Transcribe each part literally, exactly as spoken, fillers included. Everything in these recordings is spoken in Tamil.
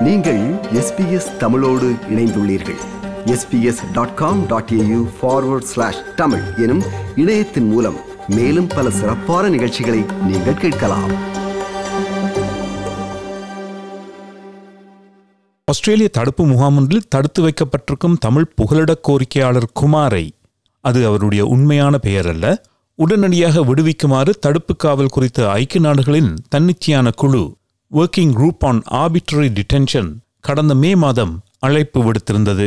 நீங்கள் எஸ்பிஎஸ் தமிழோடு இணைந்துள்ளீர்கள். SBS dot com dot AU forward slash Tamil எனும் இணையத்தின் மூலம் மேலும் பல சிறப்பான நிகழ்ச்சிகளை நீங்கள் கேட்கலாம். ஆஸ்திரேலிய தடுப்பு முகாம் ஒன்றில் தடுத்து வைக்கப்பட்டிருக்கும் தமிழ் புகலிட கோரிக்கையாளர் குமாரை, அது அவருடைய உண்மையான பெயர் அல்ல, உடனடியாக விடுவிக்குமாறு தடுப்பு காவல் குறித்த ஐக்கிய நாடுகளின் தன்னிச்சையான குழு working group on arbitrary detention கடந்த மே மாதம் அழைப்பு விடுத்திருந்தது.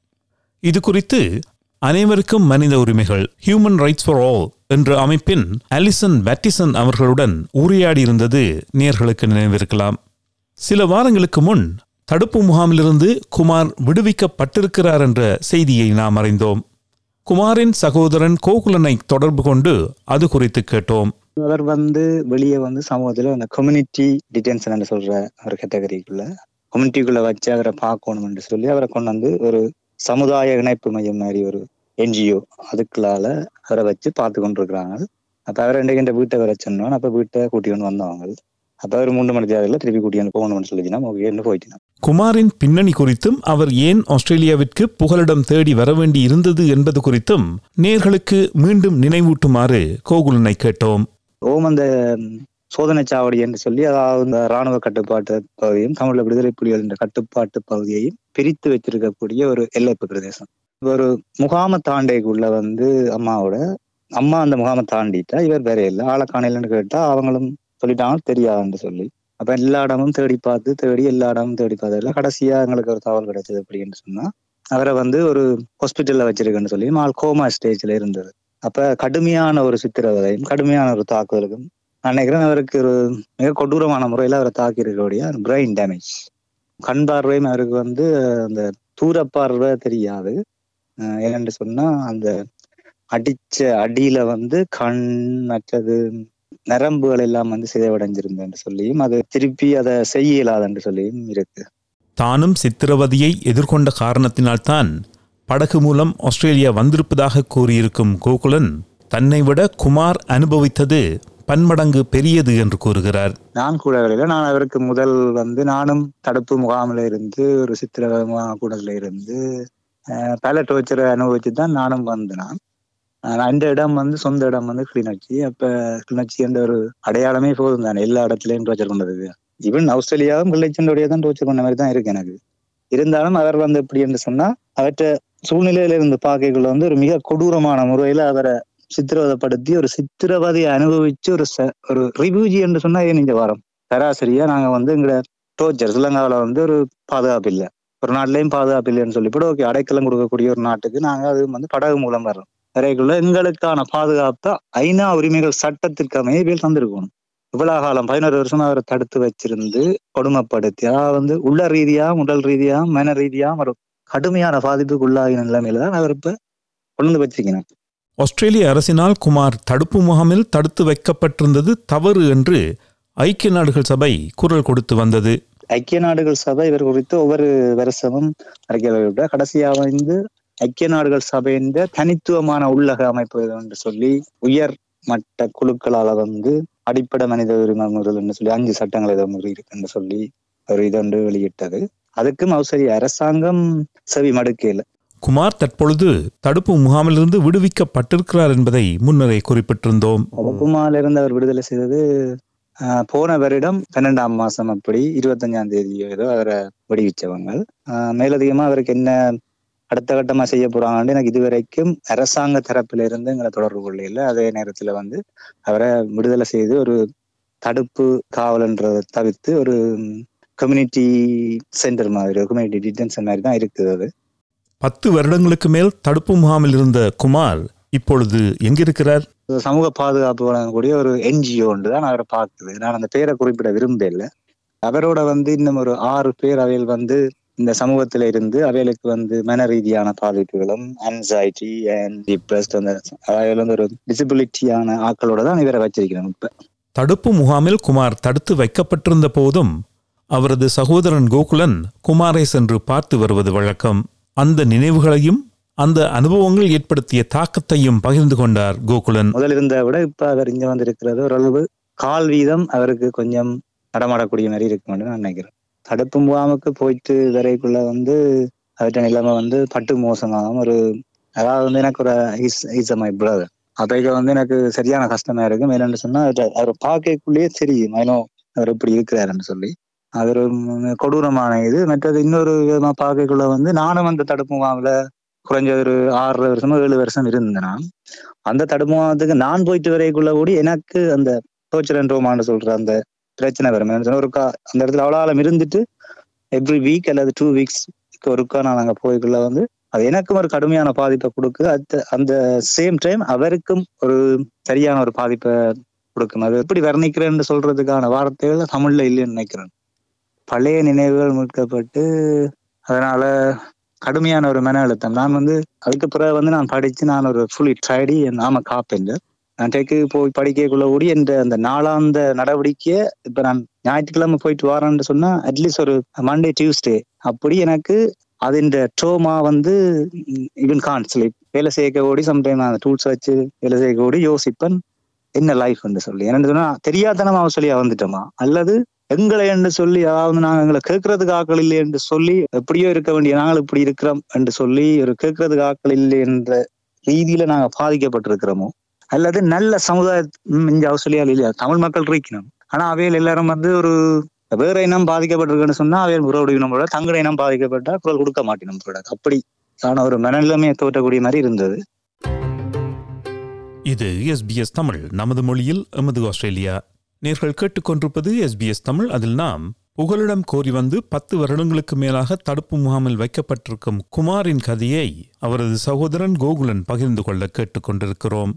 இது குறித்து அனைவருக்கும் மனித உரிமைகள் ஹியூமன் ரைட்ஸ் ஃபார் ஆல் என்ற அமைப்பின் அலிசன் பேட்டிசன் அவர்களுடன் உரையாடியிருந்தது நேயர்களுக்கு நினைவிருக்கலாம். சில வாரங்களுக்கு முன் தடுப்பு முகாமிலிருந்து குமார் விடுவிக்கப்பட்டிருக்கிறார் என்ற செய்தியை நாம் அறிந்தோம். குமாரின் சகோதரன் கோகுலனை தொடர்பு கொண்டு அது குறித்து கேட்டோம். அவர் வந்து வெளியே வந்து சமூகத்துல அந்த கம்யூனிட்டி டிடென்ஷன் என்று சொல்ற ஒரு கேட்டகரிக்குள்ள கம்யூனிட்டிக்குள்ள வச்சு அவரை பார்க்கணும் என்று சொல்லி அவரை கொண்டு வந்து ஒரு சமுதாய இணைப்பு மையம் மாதிரி ஒரு என்ஜிஓ அதுக்குள்ளால அவரை வச்சு பார்த்து கொண்டிருக்கிறாங்க. அப்ப அவரை இன்றைக்கு வீட்டை வர சொன்னோம். அப்ப வீட்டை கூட்டி கொண்டு வந்தவங்க. அப்ப அவர் மூன்று மணி தேவையில்ல திருப்பி கூட்டி வந்து போகணும்னு சொல்லிச்சுன்னா ஓகேன்னு போயிட்டு குமாரின் பின்னணி குறித்தும் அவர் ஏன் ஆஸ்திரேலியாவிற்கு புகலிடம் தேடி வர வேண்டி இருந்தது என்பது குறித்தும் நேயர்களுக்கு மீண்டும் நினைவூட்டுமாறு கோகுலனை கேட்டோம். ஓம் அந்த சோதனை சாவடி என்று சொல்லி, அதாவது இந்த ராணுவ கட்டுப்பாட்டு பகுதியும் தமிழ் விடுதலை புலிகள் என்ற கட்டுப்பாட்டு பகுதியையும் பிரித்து வச்சிருக்கக்கூடிய ஒரு எல்லைப்பு பிரதேசம். ஒரு முகாம தாண்டைக்குள்ள வந்து அம்மாவோட அம்மா அந்த முகாம தாண்டிட்டா இவர் வேற இல்லை, ஆளக்காணையிலன்னு கேட்டா அவங்களும் சொல்லிட்டாங்க தெரியாதுன்னு சொல்லி. அப்ப எல்லா இடமும் தேடி பார்த்து தேடி எல்லா இடமும் தேடி பார்த்ததுல கடைசியா எங்களுக்கு ஒரு தகவல் கிடைச்சது அப்படின்னு சொன்னா, அவரை வந்து ஒரு ஹாஸ்பிட்டல்ல வச்சிருக்குன்னு சொல்லி மால் கோமா ஸ்டேஜ்ல இருந்தது. அப்ப கடுமையான ஒரு சித்திரவதையும் கடுமையான ஒரு தாக்குதலுக்கும் நான் நினைக்கிறேன் அவருக்கு ஒரு மிக கொடூரமான முறையில அவரை தாக்கி இருக்கக்கூடிய பிரெயின் டேமேஜ். கண் பார்வையும் அவருக்கு வந்து அந்த தூரப்பார்வை தெரியாது. என்னென்று சொன்னா அந்த அடிச்ச அடியில வந்து கண் மற்றது நரம்புகள் எல்லாம் வந்து சிதைவடைஞ்சிருந்தேன்னு சொல்லியும் அது திருப்பி அதை செய்ய இயலாதுன்னு சொல்லியும் இருக்கு. தானும் சித்திரவதையை எதிர்கொண்ட காரணத்தினால்தான் படகு மூலம் ஆஸ்திரேலியா வந்திருப்பதாக கூறியிருக்கும் கோகுலன், தன்னை விட குமார் அனுபவித்தது பன்மடங்கு பெரியது என்று கூறுகிறார். நான் கூட நான் அவருக்கு முதல் வந்து நானும் தடுப்பு முகாமில் இருந்து ஒரு சித்திர கூடல இருந்து பல டோர்ச்சரை அனுபவிச்சு தான் நானும் வந்தேன். அந்த இடம் வந்து சொந்த இடம் வந்து கிளிநொச்சி. அப்ப கிளிநொச்சி என்ற ஒரு அடையாளமே போதும் தானே எல்லா இடத்துலயும் டோர்ச்சர் கொண்டது. ஈவன் ஆஸ்திரேலியாவும் கிளிநொச்சியோடைய தான் டோர்ச்சர் கொண்ட மாதிரி தான் இருக்கு எனக்கு. இருந்தாலும் அவர் வந்து எப்படி என்று சொன்னா அவற்ற சூழ்நிலையில இருந்து பார்க்கக்குள்ள வந்து ஒரு மிக கொடூரமான முறையில அவரை சித்திரவதைப்படுத்தி ஒரு சித்திரவதையை அனுபவிச்சு ஒரு ஒரு ரிவ்யூஜி என்று சொன்னா ஏன் இந்த வாரம் சராசரியா நாங்க வந்து எங்க டோர்ச்சர் ஸ்ரீலங்காவில வந்து ஒரு பாதுகாப்பு இல்லை, ஒரு நாட்டிலையும் பாதுகாப்பு இல்லைன்னு சொல்லிவிட்டு ஓகே அடைக்கலம் கொடுக்கக்கூடிய ஒரு நாட்டுக்கு நாங்க அது வந்து படகு மூலம் வர்றோம். வரைக்குள்ள எங்களுக்கான பாதுகாப்பை ஐநா உரிமைகள் சட்டத்திற்கு அமைய பேர் தந்திருக்கணும். இவ்வளவு காலம் பதினோரு வருஷம் அவரை தடுத்து வச்சிருந்து கொடுமைப்படுத்தி, அதாவது வந்து உள்ள ரீதியா உடல் ரீதியா மன ரீதியா ஒரு கடுமையான பாதிப்புக்கு உள்ளாகின நிலைமையில தான் அவர் இப்ப கொண்டு வச்சிருக்கணும். ஆஸ்திரேலிய அரசினால் குமார் தடுப்பு முகாமில் தடுத்து வைக்கப்பட்டிருந்தது தவறு என்று ஐக்கிய நாடுகள் சபை குரல் கொடுத்து வந்தது. ஐக்கிய நாடுகள் சபை இவர் குறித்து ஒவ்வொரு வருஷமும் அறிக்கை கடைசியாக வந்து ஐக்கிய நாடுகள் சபையின் தனித்துவமான உள்ளக அமைப்பு என்று சொல்லி உயர் மட்ட குழுக்களால வந்து அடிப்படை மனித உரிமை முறைகள் என்று சொல்லி அஞ்சு சட்டங்கள் ஏதோ முறை இருக்குன்னு சொல்லி ஒரு இதொன்று வெளியிட்டது. அதுக்கும் ஆஸ்திரேலிய அரசாங்கம் செவி மடுக்கல. குமார் தற்பொழுது தடுப்பு முகாமிலிருந்து விடுவிக்கப்பட்டிருக்கிறார் என்பதை முன்னரே குறிப்பிட்டிருந்தோம். குமாரிலிருந்து அவர் விடுதலை செய்தது ஆஹ் போன வருடம் பன்னெண்டாம் மாசம் அப்படி இருபத்தஞ்சாம் தேதி ஏதோ அவரை விடுவிச்சவங்க. ஆஹ் மேலதிகமா அவருக்கு என்ன அடுத்த கட்டமா செய்ய போறாங்கன்னு எனக்கு இதுவரைக்கும் அரசாங்க தரப்புல இருந்து எங்களை தொடர்பு கொள்ளையில. அதே நேரத்துல வந்து அவரை விடுதலை செய்து ஒரு தடுப்பு காவல்ன்றதை தவிர்த்து ஒரு கம்யூனிட்டி சென்டர் மாதிரி கம்யூனிட்டி டிடென்ஷன் மாதிரி தான் இருக்குது. அது பத்து வருடங்களுக்கு மேல் தடுப்பு முகாமில் இருந்த குமார் இப்பொழுது எங்கிருக்கிறார்? சமூக பாதுகாப்பு வழங்கக்கூடிய ஒரு என்ஜிஓ ஒன்று தான் அவரை பார்க்குது. நான் அந்த பேரை குறிப்பிட விரும்பல. அவரோட வந்து இன்னும் ஒரு ஆறு பேர் அவையில் வந்து இந்த சமூகத்தில இருந்து அவைகளுக்கு வந்து மன ரீதியான பாதிப்புகளும் ஆன்சைட்டி அண்ட் டிப்ரெஸ்ட் அந்த அவைகள் வந்து ஒரு டிசபிலிட்டியான ஆக்களோட தான் இவரை வச்சிருக்கிறோம். இப்ப தடுப்பு முகாமில் குமார் தடுத்து வைக்கப்பட்டிருந்த போதும் அவரது சகோதரன் கோகுலன் குமாரை சென்று பார்த்து வருவது வழக்கம். அந்த நினைவுகளையும் அந்த அனுபவங்கள் ஏற்படுத்திய தாக்கத்தையும் பகிர்ந்து கொண்டார் கோகுலன். முதல் இருந்த விட இப்ப அவர் இங்க வந்து இருக்கிறது ஓரளவு கால் வீதம் அவருக்கு கொஞ்சம் நடமாடக்கூடிய மாதிரி இருக்கும் நான் நினைக்கிறேன். தடுப்பு முகாமுக்கு போயிட்டு வரைக்குள்ள வந்து அவற்ற நிலைமை வந்து பட்டு மோசமாகும். ஒரு அதாவது வந்து எனக்கு ஒரு இஸ் இஸ் மை பிரதர் அதைக்கு வந்து எனக்கு சரியான கஷ்டமா இருக்கும். என்னென்னு சொன்னா அவர் பார்க்கக்குள்ளேயே தெரியும் மனோ அவர் எப்படி இருக்கிறாருன்னு சொல்லி. அது ஒரு கொடூரமான இது. மற்றது இன்னொரு விதமா பார்க்கக்குள்ள வந்து நானும் அந்த தடுப்பு முகாமில் குறைஞ்ச ஒரு ஆறு வருஷமோ ஏழு வருஷம் இருந்தேன். நான் அந்த தடுப்பு முகாமத்துக்கு நான் போயிட்டு வரைக்குள்ள கூடி எனக்கு அந்த டோர்ச்சர் சொல்ற அந்த பிரச்சனை வரும். ஒரு கா அந்த இடத்துல அவ்வளோ ஆழம் இருந்துட்டு எவ்ரி வீக் அல்லது டூ வீக்ஸ் ஒருக்கா நான் அங்கே போய்க்குள்ள வந்து அது எனக்கும் ஒரு கடுமையான பாதிப்பை கொடுக்குது. அது அந்த சேம் டைம் அவருக்கும் ஒரு சரியான ஒரு பாதிப்பை கொடுக்கும். அது எப்படி வர்ணிக்கிறேன்னு சொல்றதுக்கான வார்த்தைகள் தமிழ்ல இல்லைன்னு நினைக்கிறேன். பழைய நினைவுகள் மீட்கப்பட்டு அதனால கடுமையான ஒரு மன அழுத்தம். நான் வந்து அதுக்கு பிறகு வந்து நான் படிச்சு நான் ஒரு ஃபுல்லி ட்ரைடி நாம காப்பேன். நான் டேக்கு போய் படிக்கக்குள்ள கூடி என்ற அந்த நாளாந்த நடவடிக்கையை இப்ப நான் ஞாயிற்றுக்கிழமை போயிட்டு வரேன்னு சொன்னா அட்லீஸ்ட் ஒரு மண்டே டியூஸ்டே அப்படி எனக்கு அதின் ட்ரோமா வந்து இவன் கான் ஸ்லீப் வேலை செய்ய கூடி சம்டைம் அந்த டூல்ஸ் வச்சு வேலை செய்ய கூடி யோசிப்பேன் என்ன லைஃப் என்று சொல்லி. என்னன்னு சொன்னா தெரியாதனமா அவன் சொல்லி வந்துட்டோமா அல்லது எங்களை என்று சொல்லி அதாவது நாங்கள் எங்களை கேட்கறதுக்கு ஆக்கள் இல்லை என்று சொல்லி எப்படியோ இருக்க வேண்டிய நாங்கள் இப்படி இருக்கிறோம் என்று சொல்லி ஒரு கேட்கறதுக்கு ஆக்கள் இல்லை என்ற ரீதியில நாங்கள் பாதிக்கப்பட்டிருக்கிறோமோ அல்லது நல்ல சமுதாயம் இங்க அவசலியால் இல்லையா தமிழ் மக்கள் இருக்கணும். ஆனா அவையில் எல்லாரும் வந்து ஒரு வேற இனம் பாதிக்கப்பட்டிருக்குன்னு சொன்னா அவையில் உறவுடைய இனமோட தங்கட இனம் பாதிக்கப்பட்டா குரல் கொடுக்க மாட்டேன். அப்படி ஆன ஒரு மனநிலைமையை தோற்றக்கூடிய மாதிரி இருந்தது. இது எஸ்பிஎஸ் தமிழ், நமது மொழியில் எமது ஆஸ்திரேலியா. நேர்கள் கேட்டுக்கொண்டிருப்பது எஸ்பிஎஸ் தமிழ். அதில் நாம் புகலிடம் கோரி வந்து பத்து வருடங்களுக்கு மேலாக தடுப்பு முகாமில் வைக்கப்பட்டிருக்கும் குமாரின் கதையை அவரது சகோதரன் கோகுலன் பகிர்ந்து கொள்ள கேட்டுக்கொண்டிருக்கிறோம்.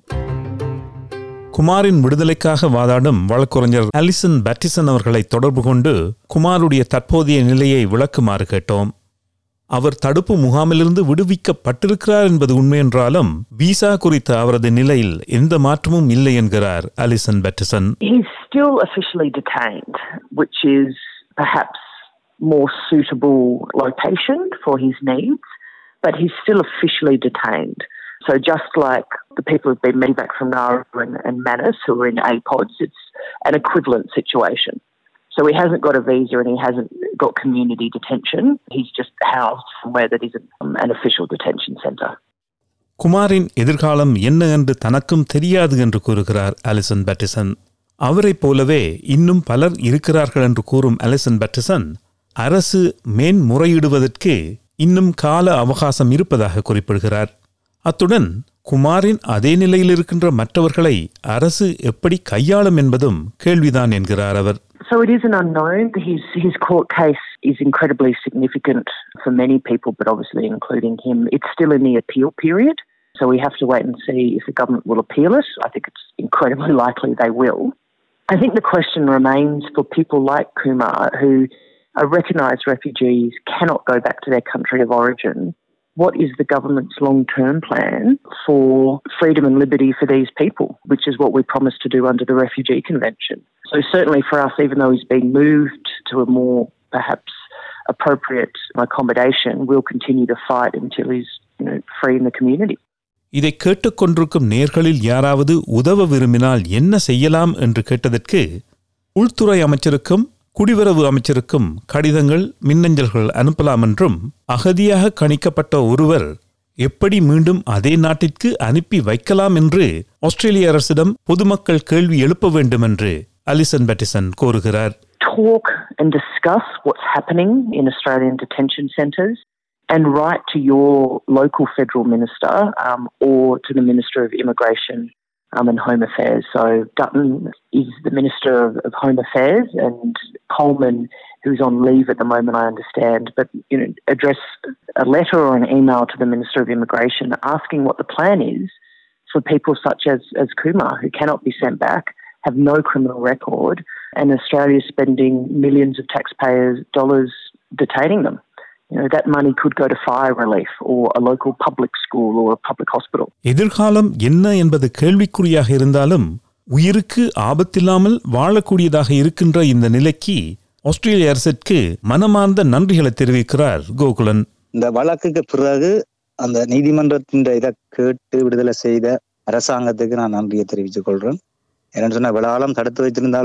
குமாரின் விடுதலைக்காக வாதாடும் வழக்கறிஞர் அலிசன் பேட்டிசன் அவர்களை தொடர்பு கொண்டு குமாருடைய தற்போதைய நிலையை விளக்குமாறு கேட்டோம். அவர் தடுப்பு முகாமிலிருந்து விடுவிக்கப்பட்டிருக்கிறார் என்பது உண்மை என்றாலும் விசா குறித்த அவரது நிலையில் எந்த மாற்றமும் இல்லை என்கிறார் Alison Pattison. He's still officially detained, which is perhaps more suitable location for his needs, but he's still officially detained. So just like the people who've been meeting back from Nauru and, and Manus who are in A PODs, it's an equivalent situation. So he hasn't got a visa and he hasn't got community detention. He's just housed somewhere that is an official detention centre. குமாரின் எதிர்காலம் என்ன என்று தனக்கும் தெரியாது என்று கூறுகிறார் அலிசன் பேட்டிசன். அவரைப் போலவே இன்னும் பலர் இருக்கிறார்கள் என்று கூறும் அலிசன் பேட்டிசன் அரசு மேன்முறையிடுவதற்கு இன்னும் கால அவகாசம் இருப்பதாக குறிப்பிடுகிறார். அத்துடன் குமாரின் அதே நிலையில் இருக்கின்ற மற்றவர்களை அரசு எப்படி கையாளும் என்பதும் கேள்விதான் என்கிறார் அவர். So it is an unknown. His his court case is incredibly significant for many people, but obviously including him. It's still in the appeal period, so we have to wait and see if the government will appeal it. I think it's incredibly likely they will. I think the question remains for people like Kumar, who are recognised refugees, cannot go back to their country of origin. What is the government's long-term plan for freedom and liberty for these people, which is what we promised to do under the Refugee Convention? So certainly for us, even though he's being moved to a more perhaps appropriate accommodation, we'll continue to fight until he's, you know, free in the community. இதை கேட்டுக்கொண்டிருக்கும் நேர்களில் யாராவது உதவ விரும்பினால் என்ன செய்யலாம் என்று கேட்டதற்கு உள்துறை அமைச்சருக்கும் குடிவரவு அமைச்சருக்கும் கடிதங்கள் மின்னஞ்சல்கள் அனுப்பலாம் என்றும் அகதியாக கணிக்கப்பட்ட ஒருவர் எப்படி மீண்டும் அதே நாட்டிற்கு அனுப்பி வைக்கலாம் என்று ஆஸ்திரேலிய அரசிடம் பொதுமக்கள் கேள்வி எழுப்ப வேண்டும் என்று அலிசன் பேட்டிசன் கோருகிறார். Talk and discuss what's happening in Australian detention centres and write to your local federal minister um, or to the Minister of Immigration um, and Home Affairs. So Dutton is the Minister of, of Home Affairs and Coleman, who's on leave at the moment, I understand, but you know, address a letter or an email to the Minister of Immigration asking what the plan is for people such as, as Kumar, who cannot be sent back, have no criminal record, and Australia is spending millions of taxpayers' dollars detaining them. You know, that money could go to fire relief or a local public school or a public hospital. எதிர்காலம் என்ன என்பது கேள்விக்குறியாக இருந்தாலும் உயிருக்கு ஆபத்தில்லாமல் வாழக்கூடியதாக இருக்கின்ற இந்த நிலைக்கு ஆஸ்திரேலிய அரசிற்கு மனமார்ந்த நன்றிகளை தெரிவிக்கிறார் கோகுலன். இந்த வழக்குக்கு பிறகு அந்த நீதிமன்றத்தின் இதை கேட்டு விடுதலை செய்த அரசாங்கத்துக்கு நான் நன்றியை தெரிவித்துக் கொள்றேன். என்னன்னு சொன்னா விழாலம் தடுத்து வைத்திருந்தாலும்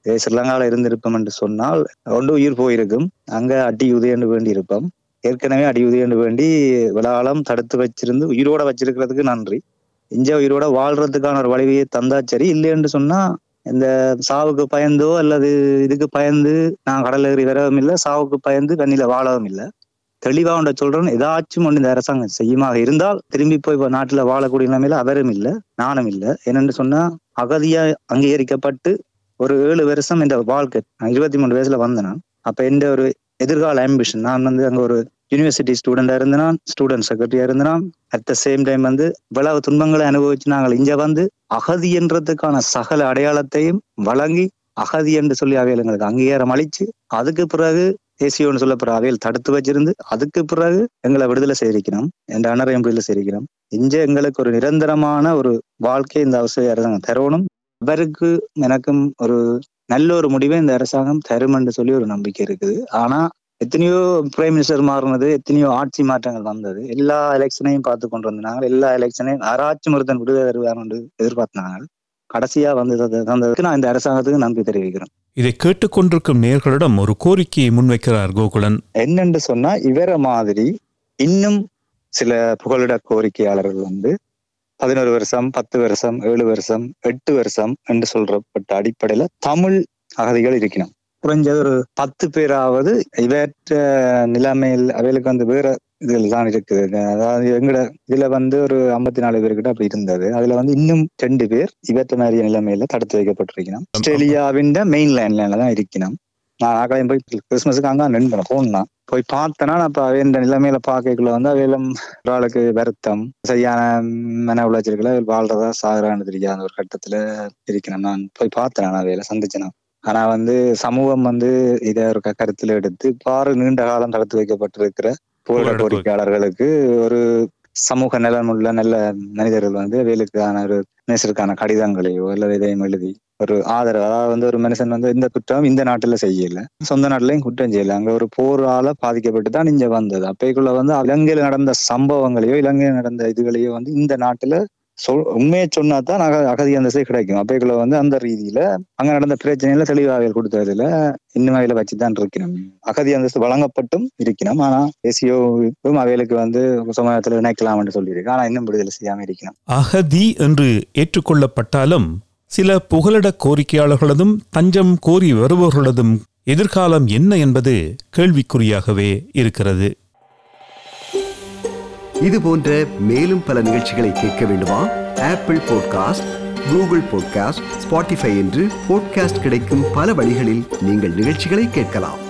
ஸ்ரீலங்காவில் இருந்திருப்போம் என்று சொன்னால் ஒன்று உயிர் போயிருக்கும், அங்க அடி உதயண்டு வேண்டி இருப்போம். ஏற்கனவே அடி உதயண்டு வேண்டி விளாலம் தடுத்து வச்சிருந்து உயிரோட வச்சிருக்கிறதுக்கு நன்றி. இஞ்ச உயிரோட வாழ்றதுக்கான ஒரு வழிவையை தந்தா சரி. இல்லைன்னு சொன்னா இந்த சாவுக்கு பயந்தோ அல்லது இதுக்கு பயந்து நான் கடல் ஏறி வரவும் இல்லை, சாவுக்கு பயந்து கண்ணில வாழவும் இல்லை. தெளிவா ஒன்றை சொல்றேன், ஏதாச்சும் ஒன்று இந்த அரசாங்கம் செய்யுமாக இருந்தால் திரும்பி போய் நாட்டுல வாழக்கூடிய நிலைமையில அவரும் இல்லை, நானும் இல்லை. என்னென்னு சொன்னா அகதியா அங்கீகரிக்கப்பட்டு ஒரு ஏழு வருஷம் என்ற வாழ்க்கை, நான் இருபத்தி மூணு வயசுல வந்தேன். அப்ப எந்த ஒரு எதிர்கால ஆம்பிஷன், நான் வந்து அங்க ஒரு யூனிவர்சிட்டி ஸ்டூடெண்டா இருந்தேன், ஸ்டூடெண்ட் செக்ரட்டரியா இருந்தேன். அட் த சேம் டைம் வந்து இவ்வளவு துன்பங்களை அனுபவிச்சு நாங்கள் இங்க வந்து அகதி என்றதுக்கான சகல அடையாளத்தையும் வழங்கி அகதி என்று சொல்லி அவையில் எங்களுக்கு அங்கீகாரம் அளிச்சு, அதுக்கு பிறகு ஏசியோன்னு சொல்லப்படுற அவையில் தடுத்து வச்சிருந்து அதுக்கு பிறகு எங்களை விடுதலை செய்திருக்கிறோம், என் அண்ணரையும் விடுதலை செய்திருக்கிறோம். இங்க எங்களுக்கு ஒரு நிரந்தரமான ஒரு வாழ்க்கை இந்த அவசிய அரசாங்கம் தரணும். அவருக்கு எனக்கும் ஒரு நல்ல ஒரு முடிவை இந்த அரசாங்கம் தரும் என்று சொல்லி ஒரு நம்பிக்கை இருக்குது. ஆனா எத்தனையோ பிரைம் மினிஸ்டர் மாறினது, எத்தனையோ ஆட்சி மாற்றங்கள் வந்தது, எல்லா எலெக்ஷனையும் பார்த்து கொண்டு வந்தாங்க. எல்லா எலெக்ஷனையும் ஆராய்ச்சி ஒருத்தன் விடுதலை தருவார் என்று எதிர்பார்த்தாங்க. கடைசியா வந்தது தந்ததுக்கு நான் இந்த அரசாங்கத்துக்கு நன்றி தெரிவிக்கிறேன். இதை கேட்டுக்கொண்டிருக்கும் நேயர்களிடம் ஒரு கோரிக்கையை முன்வைக்கிறார் கோகுலன். என்னென்று சொன்னா, இவர மாதிரி இன்னும் சில புகலிட கோரிக்கையாளர்கள் வந்து பதினோரு வருஷம் பத்து வருஷம் ஏழு வருஷம் எட்டு வருஷம் என்று சொல்றப்பட்ட அடிப்படையில தமிழ் அகதிகள் இருக்கணும். குறைஞ்சது ஒரு பத்து பேராவது இவற்ற நிலைமையில் அவைகளுக்கு வந்து வேற இதுல தான் இருக்குது. அதாவது எங்கட இதுல வந்து ஒரு ஐம்பத்தி நாலு பேர்கிட்ட அப்படி இருந்தது. அதுல வந்து இன்னும் ரெண்டு பேர் இவற்ற மாதிரி நிலைமையில தடுத்து வைக்கப்பட்டிருக்கணும். ஆஸ்திரேலியாவின் மெயின் லேண்ட்ல தான் இருக்கணும். நான் ஆகலையும் போய் கிறிஸ்துமஸுக்கு அங்க நின்று போனா போய் பார்த்தேன்னா, அப்ப அவைய நிலைமையில பார்க்கக்குள்ள வந்து அவையிலும் ஒரு ஆளுக்கு வருத்தம், சரியான மன உளைச்சல்களை வாழ்றதா சாகுறான்னு தெரியாத ஒரு கட்டத்துல இருக்கணும். நான் போய் பார்த்தேன், நான் அவையில சந்திச்சேன். ஆனா வந்து சமூகம் வந்து இதை ஒரு கருத்துல எடுத்து பாரு நீண்ட காலம் தடுத்து வைக்கப்பட்டிருக்கிற போராட கோரிக்கையாளர்களுக்கு ஒரு சமூக நலனுள்ள நல்ல மனிதர்கள் வந்து வேலுக்கான ஒரு நேசருக்கான கடிதங்களையோ அல்லது இதையும் எழுதி ஒரு ஆதரவு, அதாவது வந்து ஒரு மனுஷன் வந்து இந்த குற்றம் இந்த நாட்டுல செய்யல, சொந்த நாட்டுலயும் குற்றம் செய்யல, அங்க ஒரு போரால பாதிக்கப்பட்டு தான் இங்க வந்தது. அப்பைக்குள்ள வந்து இலங்கையில நடந்த சம்பவங்களையோ இலங்கையில நடந்த இதுகளையோ வந்து இந்த நாட்டுல சொல் உண்மையை சொன்னா தான் அக அகதி அந்தஸ்தே கிடைக்கும். அப்பைக்குள்ள வந்து அந்த ரீதியில அங்க நடந்த பிரச்சனையில தெளிவாக கொடுத்ததுல இன்னும் அவையில வச்சுதான் இருக்கணும். அகதி அந்தஸ்து வழங்கப்பட்டும் இருக்கணும். ஆனா தேசியோவும் அவைகளுக்கு வந்து சமூகத்துல இணைக்கலாம் என்று சொல்லியிருக்கு. ஆனா இன்னும் விடுதலை செய்யாம இருக்கணும். அகதி என்று ஏற்றுக்கொள்ளப்பட்டாலும் சில புகலிட கோரிக்கையாளர்களதும் தஞ்சம் கோரி வருபவர்களதும் எதிர்காலம் என்ன என்பது கேள்விக்குறியாகவே இருக்கிறது. இது போன்ற மேலும் பல நிகழ்ச்சிகளை கேட்க வேண்டுமா? Apple podcast, Google podcast, Spotify என்று பாட்காஸ்ட் கிடைக்கும் பல வழிகளில் நீங்கள் நிகழ்ச்சிகளை கேட்கலாம்.